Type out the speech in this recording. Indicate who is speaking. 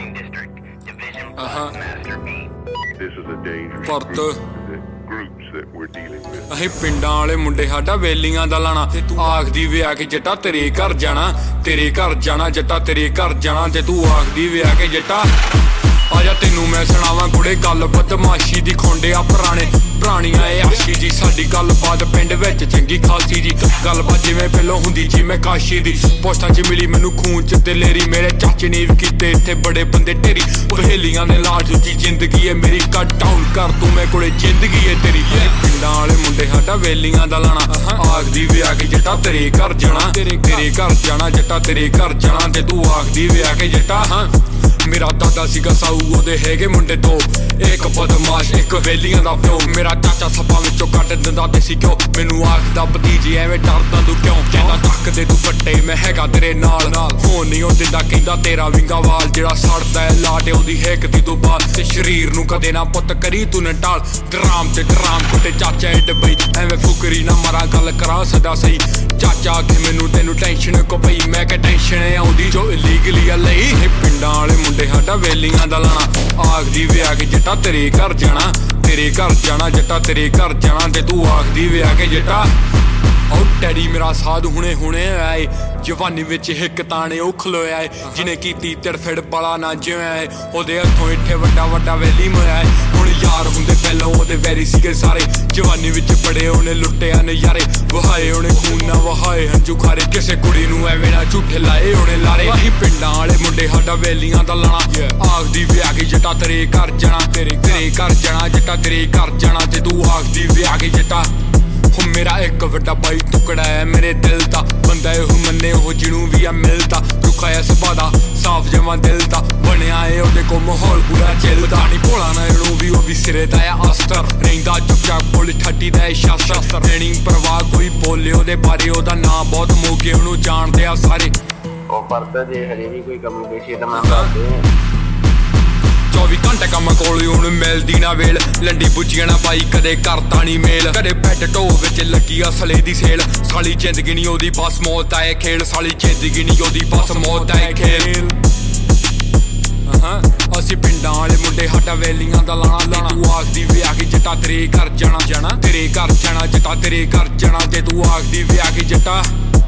Speaker 1: This is a dangerous groups that we're dealing with.
Speaker 2: ਅਸੀਂ ਪਿੰਡਾਂ ਵਾਲੇ ਮੁੰਡੇ ਸਾਡਾ ਵੇਲੀਆਂ ਦਾ ਲਾਣਾ ਤੇ ਤੂੰ ਆਖਦੀ ਵਿਆਹ ਕੇ ਜੱਟਾ ਤੇਰੇ ਘਰ ਜਾਣਾ, ਤੇਰੇ ਘਰ ਜਾਣਾ ਜੱਟਾ ਤੇਰੇ ਘਰ ਜਾਣਾ ਤੇ ਤੂੰ ਆਖਦੀ ਵਿਆਹ ਕੇ ਜੱਟਾ ਆਜਾ ਤੈਨੂੰ ਮੈਂ ਸੁਣਾਵਾਂ ਕੁੜੇ ਗੱਲ ਬਦਮਾਸ਼ੀ ਦੀ ਖੋਂਡਿਆ ਪੁਰਾਣੀਆਂ ਏ ਆਸ਼ੀ ਜੀ ਸਾਡੀ ਗੱਲਬਾਤ ਪਿੰਡ ਵਿੱਚ ਚੰਗੀ ਖਾਸੀ ਜੀ ਗੱਲਬਾਤ ਜਿਵੇਂ ਪਹਿਲੋਂ ਹੁੰਦੀ ਜੀ ਮੈਂ ਕਾਸ਼ੀ ਦੀ ਪੋਸਟਾਂ 'ਚ ਮਿਲੀ ਮੈਨੂੰ ਖੂਨ 'ਚ ਦਲੇਰੀ ਮੇਰੇ ਚਾਚੇ ਨੇ ਵੀ ਕੀਤੇ ਇੱਥੇ ਬੜੇ ਬੰਦੇ ਢੇਰੀ ਪਹੇਲੀਆਂ ਨੇ ਲਾਜ ਉੱਚੀ ਜ਼ਿੰਦਗੀ ਏ ਮੇਰੀ ਕੱਟ ਡਾਊਨ ਕਰ ਤੂੰ ਮੈਂ ਕੋਲੇ ਜ਼ਿੰਦਗੀ ਏ ਤੇਰੀ ਪਿੰਡਾਂ ਵਾਲੇ ਮੁੰਡੇ ਸਾਡਾ ਵੇਲੀਆਂ ਦਾ ਲਾਣਾ ਆਖਦੀ ਵਿਆਹ ਕੇ ਜੱਟਾ ਤੇਰੇ ਘਰ ਜਾਣਾ, ਤੇਰੇ ਘਰ ਜਾਣਾ ਜੱਟਾ ਤੇਰੇ ਘਰ ਜਾਣਾ ਤੇ ਤੂੰ ਆਖਦੀ ਵਿਆਹ ਕੇ ਜੱਟਾ ਹਾਂ ਮੇਰਾ ਦਾਦਾ ਸੀਗਾ ਸਾਊ ਉਹਦੇ ਹੈਗੇ ਮੁੰਡੇ ਦੋ ਇੱਕ ਬਦਮਾਸ਼ ਇੱਕ ਵੇਲੀਆਂ ਦਾ ਪਿਓ ਮੇਰਾ ਚਾਚਾ ਸੱਪਾਂ ਵਿੱਚੋਂ ਕੱਢ ਦਿੰਦਾ ਦੇਸੀ ਘਿਓ ਮੈਨੂੰ ਆਖਦਾ ਭਤੀਜੀ ਐਵੇਂ ਡਰਦਾ ਤੂੰ ਕਿਉਂ ਕਹਿੰਦਾ ਤੱਕ ਦੇ ਤੂੰ ਫੱਟੇ ਮੈਂ ਹੈਗਾ ਤੇਰੇ ਨਾਲ ਹੋਣ ਨਹੀਂ ਉਹ ਦਿੰਦਾ ਕਹਿੰਦਾ ਤੇਰਾ ਵਿੰਗਾ ਵਾਲ ਜਿਹੜਾ ਸੜਦਾ ਲਾਟ ਉਹਦੀ ਹੈਕਦੀ ਤੋਂ ਬਾਅਦ ਤੇ ਸਰੀਰ ਨੂੰ ਕਦੇ ਨਾ ਪੁੱਤ ਕਰੀ ਤੂੰ ਨਟਾਲ ਡਰਾਮ ਤੇ ਡਰਾਮ ਕੁੱਟੇ ਚਾਚਾ ਏ ਡੱਬਈ ਐਵੇਂ ਫੁਕਰੀ ਨਾ ਮਾਰਾ ਗੱਲ ਕਰਾਂ ਸਦਾ ਸਹੀ ਚਾਚਾ ਆਖੇ ਮੈਨੂੰ ਤੈਨੂੰ ਟੈਨਸ਼ਨ ਕੋ ਪਈ ਮੈਂ ਕਿ ਟੈਨਸ਼ਨ ਆਉਂਦੀ ਜੋ ਇਲੀਗਲੀ ਆ ਲਈ ਪਿੰਡਾਂ ਵਾਲੇ ਮੁੰਡੇ ਸਾਡਾ ਵੇਲੀਆਂ ਦਾ ਲਾਣਾ ਆਖਦੀ ਵਿਆਹ ਕੇ ਜੱਟਾ ਤੇਰੇ ਘਰ ਜਾਣਾ, ਤੇਰੇ ਘਰ ਜਾਣਾ ਜੱਟਾ ਤੇਰੇ ਘਰ ਜਾਣਾ ਤੇ ਤੂੰ ਆਖਦੀ ਵਿਆਹ ਕੇ ਜੱਟਾ ਉਹ ਡੈਡੀ ਮੇਰਾ ਸਾਧ ਹੁਣੇ ਆਏ ਜਵਾਨੀ ਵਿੱਚ ਹਿੱਕ ਤਾਣੇ ਉਹ ਖਲੋਇਆ ਏ ਜਿਹਨੇ ਕੀਤੀ ਤੜਫੜ ਬੜਾ ਨਾ ਜਿਵੇਂ ਉਹਦੇ ਹੱਥੋਂ ਇੱਥੇ ਵੱਡਾ ਵੇਲੀ ਮੋਇਆ ਏ ਹੁਣ ਯਾਰ ਹੁੰਦੇ ਪਹਿਲਾਂ ਉਹਦੇ ਵੈਰੀ ਸੀਗੇ ਸਾਰੇ ਜਵਾਨੀ ਵਿੱਚ ਬੜੇ ਉਹਨੇ ਲੁੱਟਿਆ ਨਜ਼ਾਰੇ ਵਹਾਏ ਉਹਨੇ ਖੂਨ ਨਾ ਵਹਾਏ ਹੰਝੂ ਖਾਰੇ ਕਿਸੇ ਕੁੜੀ ਨੂੰ ਐਵੇਂ ਨਾ ਝੂਠੇ ਲਾਏ ਉਹਨੇ ਲਾਰੇ ਅਸੀਂ ਪਿੰਡਾਂ ਵਾਲੇ ਮੁੰਡੇ ਸਾਡਾ ਵੇਲੀਆਂ ਦਾ ਲਾਣਾ ਆਖਦੀ ਵਿਆਹ ਕੇ ਜੱਟਾ ਤੇਰੇ ਘਰ ਜਾਣਾ, ਤੇਰੇ ਘਰ ਜਾਣਾ ਜੱਟਾ ਤੇਰੇ ਘਰ ਜਾਣਾ ਤੇ ਤੂੰ ਆਖਦੀ ਵਿਆਹ ਕੇ ਜੱਟਾ ਮੇਰਾ ਇੱਕ ਵੱਡਾ ਬਾਈ ਟੁਕੜਾ ਹੈ ਮੇਰੇ ਦਿਲ ਦਾ ਬੰਦਾ ਇਹੋ ਮੰਨੇ ਉਹ ਜਿਹਨੂੰ ਵੀ ਆ ਮਿਲਦਾ ਰੁੱਖਾ ਐ ਸੁਭਾਅ ਦਾ ਸਾਫ਼ ਜਵਾਂ ਦਿਲ ਦਾ ਬਣਿਆ ਏ ਉਹਦੇ ਕੋਲ ਮਾਹੌਲ ਪੂਰਾ ਚੱਲਦਾ ਨਹੀਂ ਭੋਲਾ ਨਾ ਇਹਨੂੰ ਵੀ ਉਹ ਵੀ ਸਿਰੇ ਦਾ ਆ ਅਸਤਰ ਰਹਿੰਦਾ ਚੁੱਪਚਾਪ ਕੋਲ ਠੱਟੀ ਦਾ ਸ਼ਾਸਤਰ ਦੇਣੀ ਪਰਵਾਹ ਕੋਈ ਬੋਲੇ ਉਹਦੇ ਬਾਰੇ ਉਹਦਾ ਨਾਂ ਬਹੁਤ ਮੋਗੇ ਉਹਨੂੰ ਜਾਣਦੇ ਆ ਸਾਰੇ
Speaker 3: ਉਹ ਪਰਦਾ ਜੇ ਹਜੇ ਵੀ ਕੋਈ ਕਮੀ ਪੇਸ਼ੀ ਤਾਂ ਮੈਂ ਦੱਸਦੇ
Speaker 2: 24 ਘੰਟੇ ਕੰਮ ਕੋਲ ਹੁਣ ਮਿਲਦੀ ਨਾ ਵੇਲ ਲੰਡੀ ਬੁੱਝੀਆਂ ਨਾ ਪਾਈ ਕਦੇ ਕਰਤਾ ਨੀ ਮੇਲ ਕਦੇ ਬੈੱਡ ਢੋ ਵਿੱਚ ਲੱਗੀ ਅਸਲੇ ਦੀ ਸੇਲ ਸਾਲੀ ਜ਼ਿੰਦਗੀ ਨੀ ਉਹਦੀ ਬਸ ਮੌਤ ਆ ਇਹ ਖੇਲ ਸਾਲੀ ਜ਼ਿੰਦਗੀ ਨੀ ਉਹਦੀ ਬਸ ਮੌਤ ਆ ਇਹ ਖੇਲ ਅਸੀਂ ਪਿੰਡਾਂ ਵਾਲੇ ਮੁੰਡੇ ਸਾਡਾ ਵੇਲੀਆਂ ਦਾ ਲਾਣਾ ਤੂੰ ਆਖਦੀ ਵਿਆਹ ਕੇ ਜੱਟਾ ਤੇਰੇ ਘਰ ਜਾਣਾ, ਤੇਰੇ ਘਰ ਜਾਣਾ ਜੱਟਾ ਤੇਰੇ ਘਰ ਜਾਣਾ ਤੇ ਤੂੰ ਆਖਦੀ ਵਿਆਹ ਕੇ ਜੱਟਾ